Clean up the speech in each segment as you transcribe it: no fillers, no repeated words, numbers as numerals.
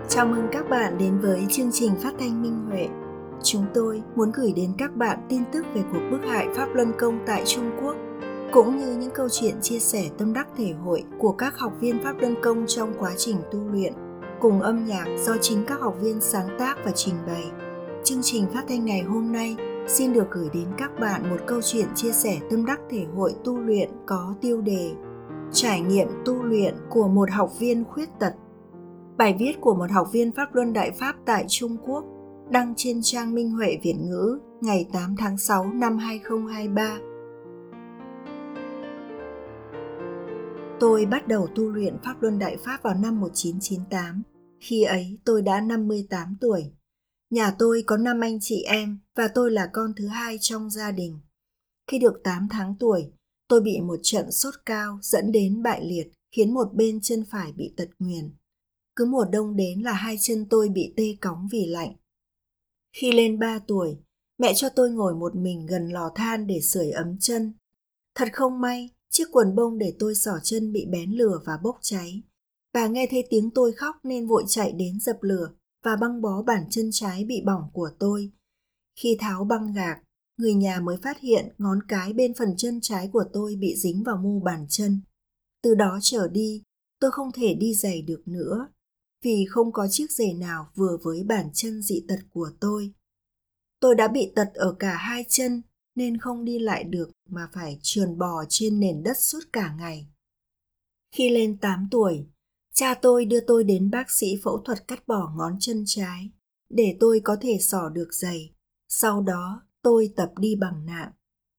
Chào mừng các bạn đến với chương trình phát thanh Minh Huệ. Chúng tôi muốn gửi đến các bạn tin tức về cuộc bức hại Pháp Luân Công tại Trung Quốc, cũng như những câu chuyện chia sẻ tâm đắc thể hội của các học viên Pháp Luân Công trong quá trình tu luyện, cùng âm nhạc do chính các học viên sáng tác và trình bày. Chương trình phát thanh ngày hôm nay xin được gửi đến các bạn một câu chuyện chia sẻ tâm đắc thể hội tu luyện có tiêu đề Trải nghiệm tu luyện của một học viên khuyết tật. Bài viết của một học viên Pháp Luân Đại Pháp tại Trung Quốc đăng trên trang Minh Huệ Việt ngữ ngày 8 tháng 6 năm 2023. Tôi bắt đầu tu luyện Pháp Luân Đại Pháp vào năm 1998. Khi ấy tôi đã 58 tuổi. Nhà tôi có 5 anh chị em và tôi là con thứ hai trong gia đình. Khi được 8 tháng tuổi, tôi bị một trận sốt cao dẫn đến bại liệt, khiến một bên chân phải bị tật nguyền. Cứ mùa đông đến là hai chân tôi bị tê cóng vì lạnh. Khi lên 3 tuổi, mẹ cho tôi ngồi một mình gần lò than để sưởi ấm chân. Thật không may, chiếc quần bông để tôi xỏ chân bị bén lửa và bốc cháy. Bà nghe thấy tiếng tôi khóc nên vội chạy đến dập lửa và băng bó bàn chân trái bị bỏng của tôi. Khi tháo băng gạc, người nhà mới phát hiện ngón cái bên phần chân trái của tôi bị dính vào mu bàn chân. Từ đó trở đi, tôi không thể đi giày được nữa, vì không có chiếc giày nào vừa với bàn chân dị tật của tôi. Tôi đã bị tật ở cả hai chân nên không đi lại được mà phải trườn bò trên nền đất suốt cả ngày. Khi lên 8 tuổi, cha tôi đưa tôi đến bác sĩ phẫu thuật cắt bỏ ngón chân trái để tôi có thể xỏ được giày. Sau đó tôi tập đi bằng nạng.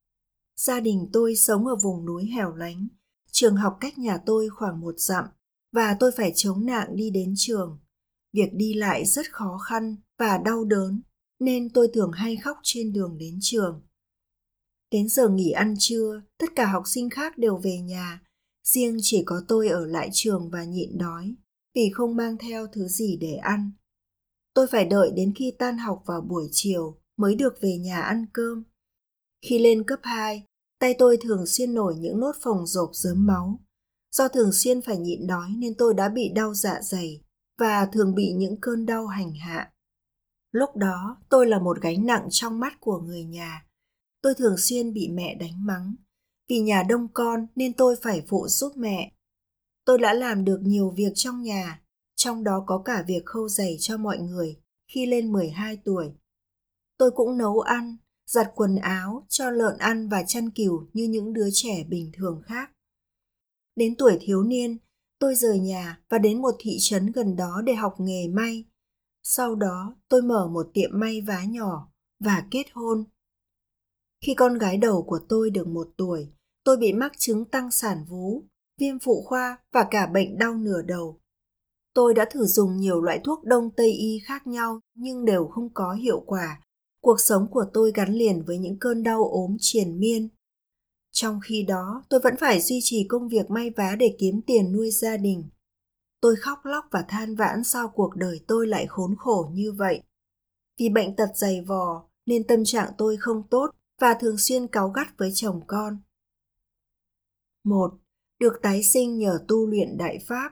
Gia đình tôi sống ở vùng núi hẻo lánh, trường học cách nhà tôi khoảng 1 dặm và tôi phải chống nạng đi đến trường. Việc đi lại rất khó khăn và đau đớn nên tôi thường hay khóc trên đường đến trường. Đến giờ nghỉ ăn trưa, tất cả học sinh khác đều về nhà, riêng chỉ có tôi ở lại trường và nhịn đói vì không mang theo thứ gì để ăn. Tôi phải đợi đến khi tan học vào buổi chiều mới được về nhà ăn cơm. Khi lên cấp 2, tay tôi thường xuyên nổi những nốt phồng rộp rớm máu. Do thường xuyên phải nhịn đói nên tôi đã bị đau dạ dày và thường bị những cơn đau hành hạ. Lúc đó tôi là một gánh nặng trong mắt của người nhà. Tôi thường xuyên bị mẹ đánh mắng. Vì nhà đông con nên tôi phải phụ giúp mẹ. Tôi đã làm được nhiều việc trong nhà, trong đó có cả việc khâu giày cho mọi người khi lên 12 tuổi. Tôi cũng nấu ăn, giặt quần áo, cho lợn ăn và chăn cừu như những đứa trẻ bình thường khác. Đến tuổi thiếu niên, tôi rời nhà và đến một thị trấn gần đó để học nghề may. Sau đó, tôi mở một tiệm may vá nhỏ và kết hôn. Khi con gái đầu của tôi được 1 tuổi, tôi bị mắc chứng tăng sản vú, viêm phụ khoa và cả bệnh đau nửa đầu. Tôi đã thử dùng nhiều loại thuốc đông tây y khác nhau nhưng đều không có hiệu quả. Cuộc sống của tôi gắn liền với những cơn đau ốm triền miên. Trong khi đó, tôi vẫn phải duy trì công việc may vá để kiếm tiền nuôi gia đình. Tôi khóc lóc và than vãn sao cuộc đời tôi lại khốn khổ như vậy. Vì bệnh tật dày vò nên tâm trạng tôi không tốt và thường xuyên cáu gắt với chồng con. 1. Được tái sinh nhờ tu luyện Đại Pháp.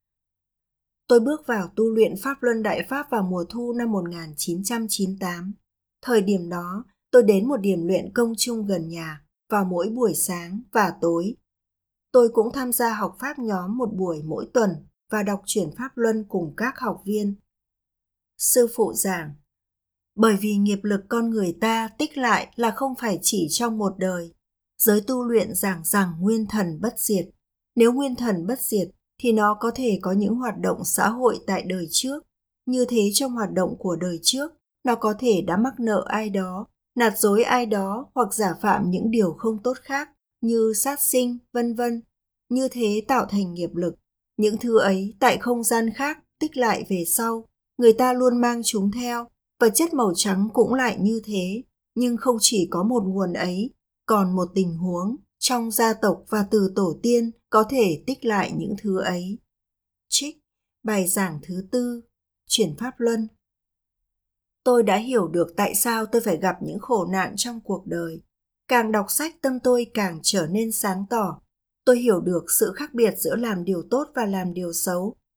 Tôi bước vào tu luyện Pháp Luân Đại Pháp vào mùa thu năm 1998. Thời điểm đó, tôi đến một điểm luyện công chung gần nhà vào mỗi buổi sáng và tối. Tôi cũng tham gia học Pháp nhóm một buổi mỗi tuần và đọc truyện Pháp Luân cùng các học viên. Sư phụ giảng, bởi vì nghiệp lực con người ta tích lại là không phải chỉ trong một đời. Giới tu luyện giảng rằng nguyên thần bất diệt. Nếu nguyên thần bất diệt thì nó có thể có những hoạt động xã hội tại đời trước. Như thế trong hoạt động của đời trước, nó có thể đã mắc nợ ai đó, nạt dối ai đó hoặc giả phạm những điều không tốt khác như sát sinh, vân vân. Như thế tạo thành nghiệp lực. Những thứ ấy tại không gian khác tích lại về sau, người ta luôn mang chúng theo. Vật chất màu trắng cũng lại như thế, nhưng không chỉ có một nguồn ấy, còn một tình huống trong gia tộc và từ tổ tiên có thể tích lại những thứ ấy. Trích bài giảng thứ 4, Chuyển Pháp Luân. Tôi đã hiểu được tại sao tôi phải gặp những khổ nạn trong cuộc đời. Càng đọc sách tâm tôi càng trở nên sáng tỏ. Tôi hiểu được sự khác biệt giữa làm điều tốt và làm điều xấu.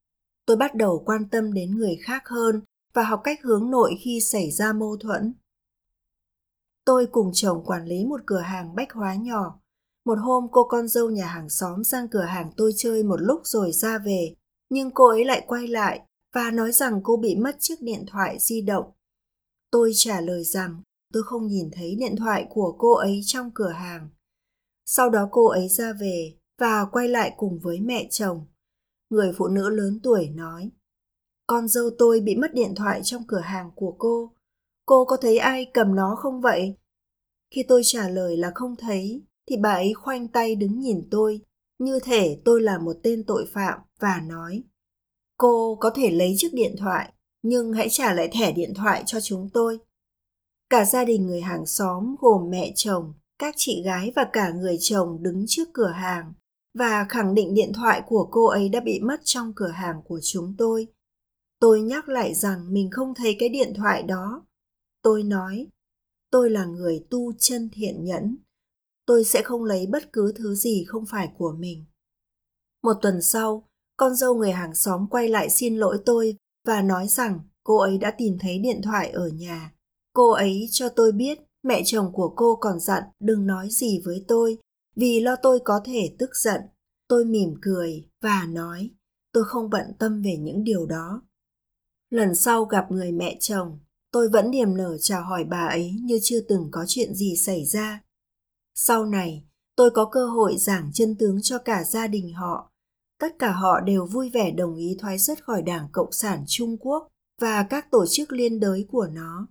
Tôi bắt đầu quan tâm đến người khác hơn và học cách hướng nội khi xảy ra mâu thuẫn. Tôi cùng chồng quản lý một cửa hàng bách hóa nhỏ. Một hôm cô con dâu nhà hàng xóm sang cửa hàng tôi chơi một lúc rồi ra về, nhưng cô ấy lại quay lại và nói rằng cô bị mất chiếc điện thoại di động. Tôi trả lời rằng tôi không nhìn thấy điện thoại của cô ấy trong cửa hàng. Sau đó cô ấy ra về và quay lại cùng với mẹ chồng. Người phụ nữ lớn tuổi nói: "Con dâu tôi bị mất điện thoại trong cửa hàng của cô. Cô có thấy ai cầm nó không vậy?" Khi tôi trả lời là không thấy, thì bà ấy khoanh tay đứng nhìn tôi, như thể tôi là một tên tội phạm và nói: "Cô có thể lấy chiếc điện thoại, nhưng hãy trả lại thẻ điện thoại cho chúng tôi." Cả gia đình người hàng xóm gồm mẹ chồng, các chị gái và cả người chồng đứng trước cửa hàng và khẳng định điện thoại của cô ấy đã bị mất trong cửa hàng của chúng tôi. Tôi nhắc lại rằng mình không thấy cái điện thoại đó. Tôi nói: "Tôi là người tu chân thiện nhẫn. Tôi sẽ không lấy bất cứ thứ gì không phải của mình." Một tuần sau, con dâu người hàng xóm quay lại xin lỗi tôi và nói rằng cô ấy đã tìm thấy điện thoại ở nhà. Cô ấy cho tôi biết mẹ chồng của cô còn dặn đừng nói gì với tôi vì lo tôi có thể tức giận. Tôi mỉm cười và nói tôi không bận tâm về những điều đó. Lần sau gặp người mẹ chồng, tôi vẫn niềm nở chào hỏi bà ấy như chưa từng có chuyện gì xảy ra. Sau này, tôi có cơ hội giảng chân tướng cho cả gia đình họ. Tất cả họ đều vui vẻ đồng ý thoái xuất khỏi Đảng Cộng sản Trung Quốc và các tổ chức liên đới của nó.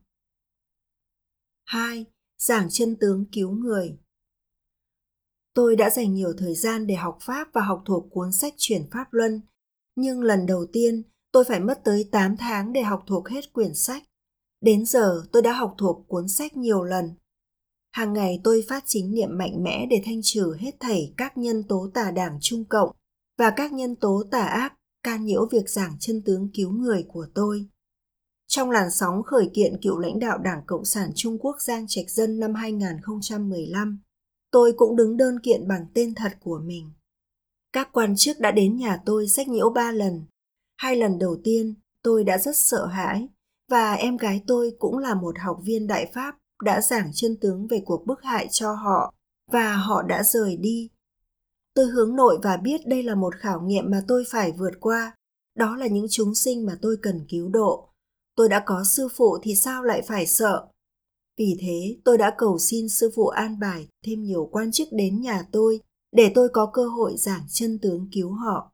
2. Giảng chân tướng cứu người. Tôi đã dành nhiều thời gian để học Pháp và học thuộc cuốn sách Chuyển Pháp Luân, nhưng lần đầu tiên tôi phải mất tới 8 tháng để học thuộc hết quyển sách. Đến giờ tôi đã học thuộc cuốn sách nhiều lần. Hàng ngày tôi phát chính niệm mạnh mẽ để thanh trừ hết thảy các nhân tố tà Đảng Trung Cộng và các nhân tố tà ác can nhiễu việc giảng chân tướng cứu người của tôi. Trong làn sóng khởi kiện cựu lãnh đạo Đảng Cộng sản Trung Quốc Giang Trạch Dân năm 2015, tôi cũng đứng đơn kiện bằng tên thật của mình. Các quan chức đã đến nhà tôi sách nhiễu 3 lần. 2 lần đầu tiên, tôi đã rất sợ hãi, và em gái tôi cũng là một học viên Đại Pháp đã giảng chân tướng về cuộc bức hại cho họ, và họ đã rời đi. Tôi hướng nội và biết đây là một khảo nghiệm mà tôi phải vượt qua. Đó là những chúng sinh mà tôi cần cứu độ. Tôi đã có sư phụ thì sao lại phải sợ? Vì thế, tôi đã cầu xin sư phụ an bài thêm nhiều quan chức đến nhà tôi để tôi có cơ hội giảng chân tướng cứu họ.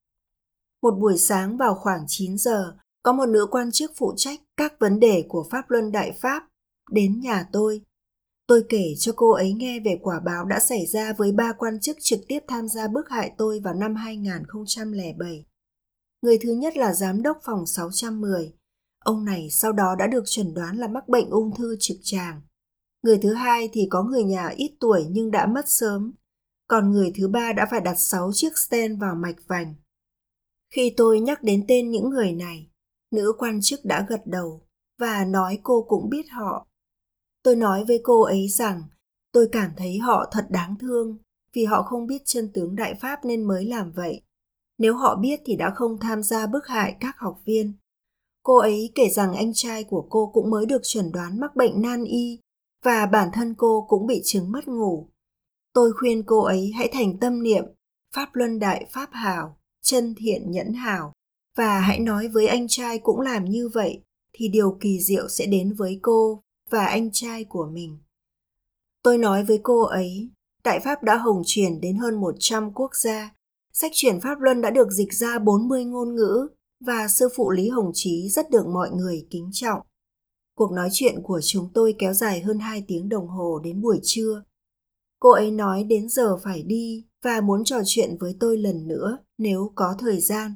Một buổi sáng vào khoảng 9 giờ, có một nữ quan chức phụ trách các vấn đề của Pháp Luân Đại Pháp đến nhà tôi. Tôi kể cho cô ấy nghe về quả báo đã xảy ra với 3 quan chức trực tiếp tham gia bức hại tôi vào năm 2007. Người thứ nhất là giám đốc phòng 610. Ông này sau đó đã được chẩn đoán là mắc bệnh ung thư trực tràng. Người thứ hai thì có người nhà ít tuổi nhưng đã mất sớm. Còn người thứ ba đã phải đặt 6 chiếc stent vào mạch vành. Khi tôi nhắc đến tên những người này, nữ quan chức đã gật đầu và nói cô cũng biết họ. Tôi nói với cô ấy rằng tôi cảm thấy họ thật đáng thương vì họ không biết chân tướng Đại Pháp nên mới làm vậy. Nếu họ biết thì đã không tham gia bức hại các học viên. Cô ấy kể rằng anh trai của cô cũng mới được chẩn đoán mắc bệnh nan y và bản thân cô cũng bị chứng mất ngủ. Tôi khuyên cô ấy hãy thành tâm niệm Pháp Luân Đại Pháp Hảo, chân thiện nhẫn hảo và hãy nói với anh trai cũng làm như vậy thì điều kỳ diệu sẽ đến với cô và anh trai của mình. Tôi nói với cô ấy, Đại Pháp đã hồng truyền đến hơn 100 quốc gia. Sách Chuyển Pháp Luân đã được dịch ra 40 ngôn ngữ và sư phụ Lý Hồng Chí rất được mọi người kính trọng. Cuộc nói chuyện của chúng tôi kéo dài hơn 2 tiếng đồng hồ đến buổi trưa. Cô ấy nói đến giờ phải đi và muốn trò chuyện với tôi lần nữa nếu có thời gian.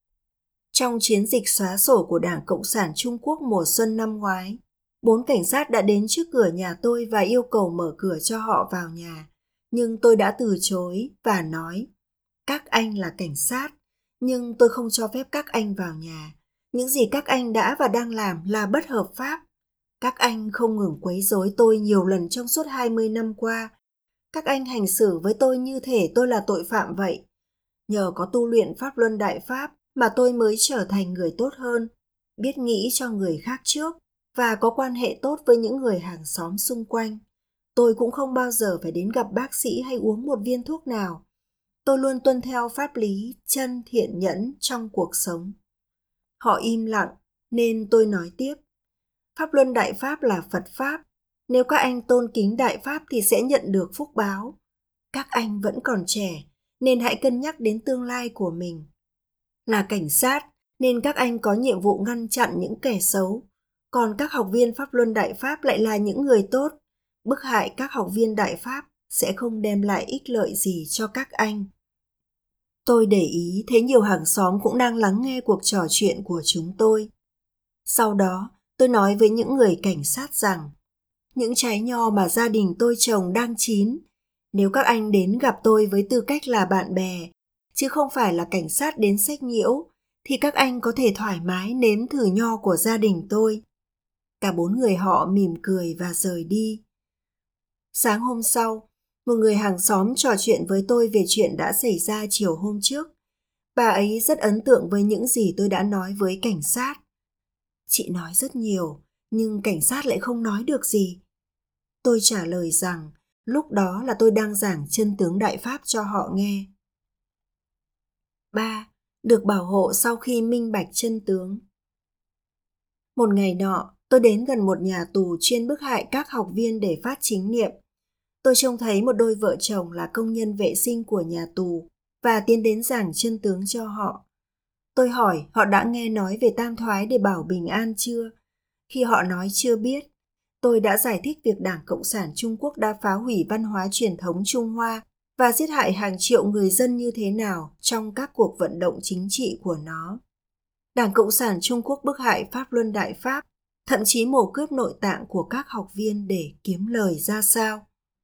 Trong chiến dịch xóa sổ của Đảng Cộng sản Trung Quốc mùa xuân năm ngoái, 4 cảnh sát đã đến trước cửa nhà tôi và yêu cầu mở cửa cho họ vào nhà. Nhưng tôi đã từ chối và nói, các anh là cảnh sát, nhưng tôi không cho phép các anh vào nhà. Những gì các anh đã và đang làm là bất hợp pháp. Các anh không ngừng quấy rối tôi nhiều lần trong suốt 20 năm qua. Các anh hành xử với tôi như thể tôi là tội phạm vậy. Nhờ có tu luyện Pháp Luân Đại Pháp mà tôi mới trở thành người tốt hơn, biết nghĩ cho người khác trước và có quan hệ tốt với những người hàng xóm xung quanh. Tôi cũng không bao giờ phải đến gặp bác sĩ hay uống một viên thuốc nào. Tôi luôn tuân theo pháp lý chân thiện nhẫn trong cuộc sống. Họ im lặng, nên tôi nói tiếp. Pháp luân Đại Pháp là Phật Pháp. Nếu các anh tôn kính Đại Pháp thì sẽ nhận được phúc báo. Các anh vẫn còn trẻ, nên hãy cân nhắc đến tương lai của mình. Là cảnh sát, nên các anh có nhiệm vụ ngăn chặn những kẻ xấu. Còn các học viên Pháp luân Đại Pháp lại là những người tốt. Bức hại các học viên Đại Pháp sẽ không đem lại ích lợi gì cho các anh. Tôi để ý thấy nhiều hàng xóm cũng đang lắng nghe cuộc trò chuyện của chúng tôi. Sau đó, tôi nói với những người cảnh sát rằng, những trái nho mà gia đình tôi trồng đang chín. Nếu các anh đến gặp tôi với tư cách là bạn bè, chứ không phải là cảnh sát đến sách nhiễu, thì các anh có thể thoải mái nếm thử nho của gia đình tôi. Cả 4 người họ mỉm cười và rời đi. Sáng hôm sau, một người hàng xóm trò chuyện với tôi về chuyện đã xảy ra chiều hôm trước. Bà ấy rất ấn tượng với những gì tôi đã nói với cảnh sát. Chị nói rất nhiều, nhưng cảnh sát lại không nói được gì. Tôi trả lời rằng, lúc đó là tôi đang giảng chân tướng Đại Pháp cho họ nghe. 3. Được bảo hộ sau khi minh bạch chân tướng. Một ngày nọ, tôi đến gần một nhà tù chuyên bức hại các học viên để phát chính niệm. Tôi trông thấy một đôi vợ chồng là công nhân vệ sinh của nhà tù và tiến đến giảng chân tướng cho họ. Tôi hỏi họ đã nghe nói về tam thoái để bảo bình an chưa? Khi họ nói chưa biết, tôi đã giải thích việc Đảng Cộng sản Trung Quốc đã phá hủy văn hóa truyền thống Trung Hoa và giết hại hàng triệu người dân như thế nào trong các cuộc vận động chính trị của nó. Đảng Cộng sản Trung Quốc bức hại Pháp luân Đại Pháp, thậm chí mổ cướp nội tạng của các học viên để kiếm lời ra sao.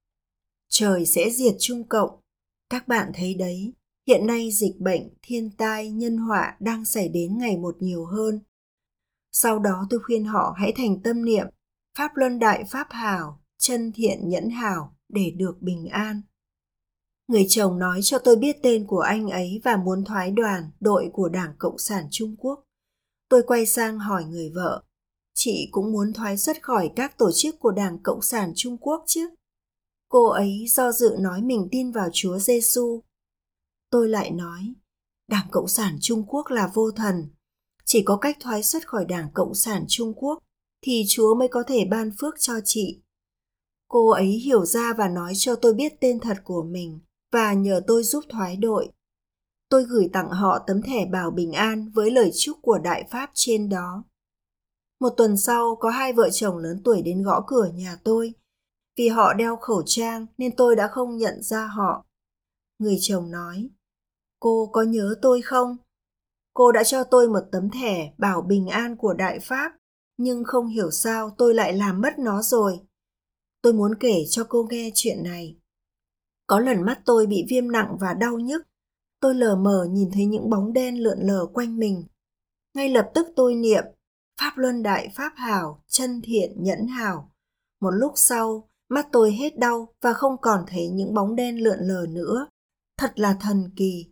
Trời sẽ diệt Trung Cộng. Các bạn thấy đấy, hiện nay dịch bệnh, thiên tai, nhân họa đang xảy đến ngày một nhiều hơn. Sau đó tôi khuyên họ hãy thành tâm niệm Pháp luân Đại Pháp hảo, chân thiện nhẫn hảo để được bình an. Người chồng nói cho tôi biết tên của anh ấy và muốn thoái đoàn, đội của Đảng Cộng sản Trung Quốc. Tôi quay sang hỏi người vợ, chị cũng muốn thoái xuất khỏi các tổ chức của Đảng Cộng sản Trung Quốc chứ? Cô ấy do dự nói mình tin vào Chúa Giêsu. Tôi lại nói, Đảng Cộng sản Trung Quốc là vô thần. Chỉ có cách thoái xuất khỏi Đảng Cộng sản Trung Quốc thì Chúa mới có thể ban phước cho chị. Cô ấy hiểu ra và nói cho tôi biết tên thật của mình và nhờ tôi giúp thoái đội. Tôi gửi tặng họ tấm thẻ bảo bình an với lời chúc của Đại Pháp trên đó. Một tuần sau, có 2 vợ chồng lớn tuổi đến gõ cửa nhà tôi. Vì họ đeo khẩu trang nên tôi đã không nhận ra họ. Người chồng nói, cô có nhớ tôi không? Cô đã cho tôi một tấm thẻ bảo bình an của Đại Pháp, nhưng không hiểu sao tôi lại làm mất nó rồi. Tôi muốn kể cho cô nghe chuyện này. Có lần mắt tôi bị viêm nặng và đau nhức. Tôi lờ mờ nhìn thấy những bóng đen lượn lờ quanh mình. Ngay lập tức tôi niệm, Pháp luân Đại Pháp hảo, chân thiện nhẫn hảo. Một lúc sau, mắt tôi hết đau và không còn thấy những bóng đen lượn lờ nữa. Thật là thần kỳ.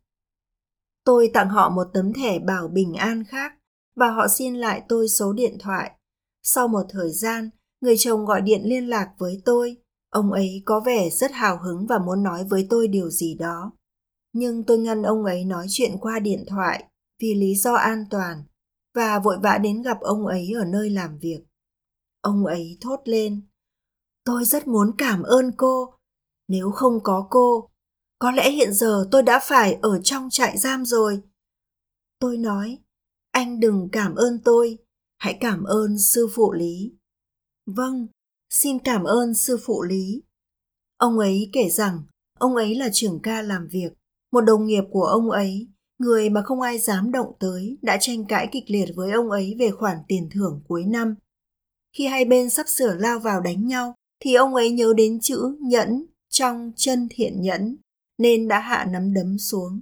Tôi tặng họ một tấm thẻ bảo bình an khác và họ xin lại tôi số điện thoại. Sau một thời gian, người chồng gọi điện liên lạc với tôi. Ông ấy có vẻ rất hào hứng và muốn nói với tôi điều gì đó. Nhưng tôi ngăn ông ấy nói chuyện qua điện thoại vì lý do an toàn và vội vã đến gặp ông ấy ở nơi làm việc. Ông ấy thốt lên, tôi rất muốn cảm ơn cô. Nếu không có cô, có lẽ hiện giờ tôi đã phải ở trong trại giam rồi. Tôi nói, anh đừng cảm ơn tôi, hãy cảm ơn sư phụ Lý. Vâng, xin cảm ơn sư phụ Lý. Ông ấy kể rằng, ông ấy là trưởng ca làm việc. Một đồng nghiệp của ông ấy, người mà không ai dám động tới, đã tranh cãi kịch liệt với ông ấy về khoản tiền thưởng cuối năm. Khi hai bên sắp sửa lao vào đánh nhau, thì ông ấy nhớ đến chữ nhẫn trong chân thiện nhẫn, nên đã hạ nắm đấm xuống.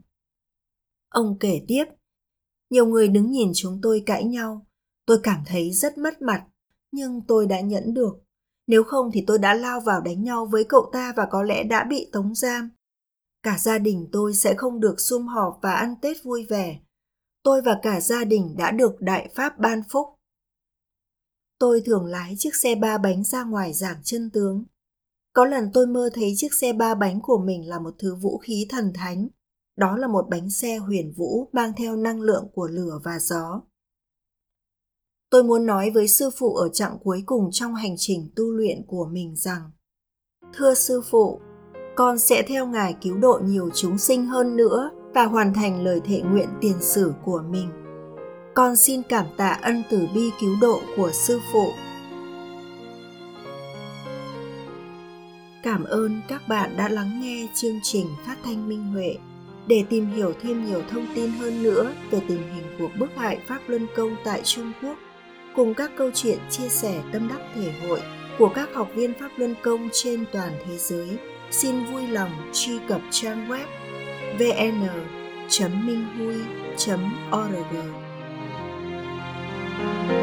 Ông kể tiếp, nhiều người đứng nhìn chúng tôi cãi nhau. Tôi cảm thấy rất mất mặt, nhưng tôi đã nhẫn được. Nếu không thì tôi đã lao vào đánh nhau với cậu ta và có lẽ đã bị tống giam. Cả gia đình tôi sẽ không được sum họp và ăn Tết vui vẻ. Tôi và cả gia đình đã được Đại Pháp ban phúc. Tôi thường lái chiếc xe 3 bánh ra ngoài giảng chân tướng. Có lần tôi mơ thấy chiếc xe 3 bánh của mình là một thứ vũ khí thần thánh. Đó là một bánh xe huyền vũ mang theo năng lượng của lửa và gió. Tôi muốn nói với sư phụ ở chặng cuối cùng trong hành trình tu luyện của mình rằng: Thưa sư phụ, con sẽ theo Ngài cứu độ nhiều chúng sinh hơn nữa và hoàn thành lời thệ nguyện tiền sử của mình. Con xin cảm tạ ân từ bi cứu độ của sư phụ. Cảm ơn các bạn đã lắng nghe chương trình Phát thanh Minh Huệ. Để tìm hiểu thêm nhiều thông tin hơn nữa về tình hình cuộc bức hại Pháp Luân Công tại Trung Quốc, cùng các câu chuyện chia sẻ tâm đắc thể hội của các học viên Pháp Luân Công trên toàn thế giới, xin vui lòng truy cập trang web vn.minhui.org.